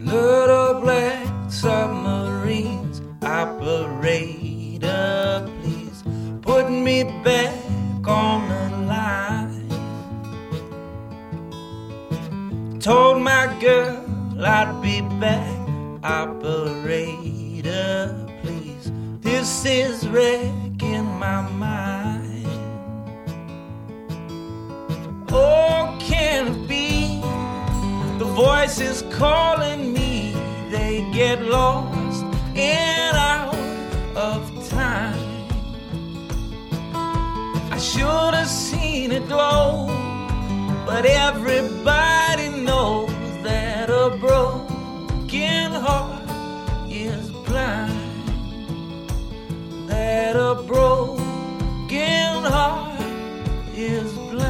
Little black submarines operator, please put me back on the line. Told my girl I'd be back, operator, please. This is wrecking my mind. Oh, can it be the voices calling me? They get lost and out of time. I should have seen it glow, but everybody knows that a broken heart is blind. That a broken heart is blind.